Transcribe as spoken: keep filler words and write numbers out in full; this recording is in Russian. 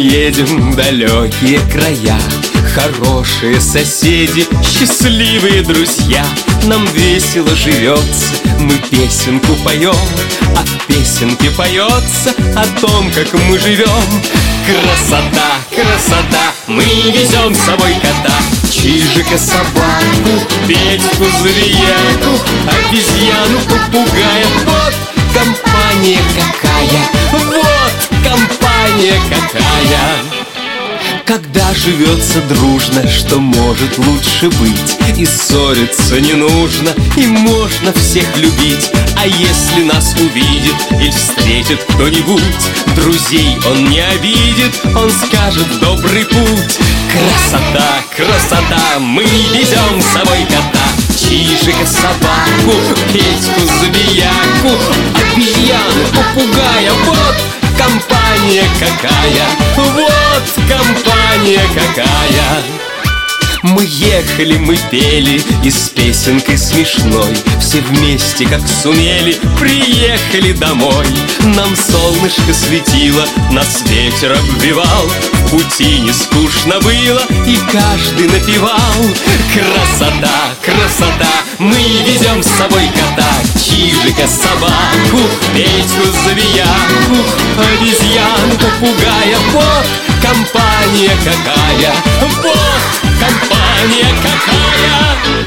едем в далекие края. Хорошие соседи, счастливые друзья. Нам весело живется, мы песенку поем, а в песенке поется о том, как мы живем. Красота, красота, мы везем с собой кота, чижика, собаку, Петьку, зверяку, обезьяну, попугая. Вот компания какая, вот компания какая. Когда живется дружно, что может лучше быть? И ссориться не нужно, и можно всех любить. А если нас увидит или встретит кто-нибудь, друзей он не обидит, он скажет добрый путь. Красота, красота, мы везем с собой кота, чижика, собаку, Петьку, забияку, обезьяну, попугая. Вот компания какая, вот компания какая. Мы ехали, мы пели, и с песенкой смешной все вместе, как сумели, приехали домой. Нам солнышко светило, нас ветер обвивал, в пути не скучно было, и каждый напевал. Красота, красота, мы везем с собой кота, чижика, собаку, Петьку, забияку, обезьяну, попугая. Вот компания какая, вот компания какая.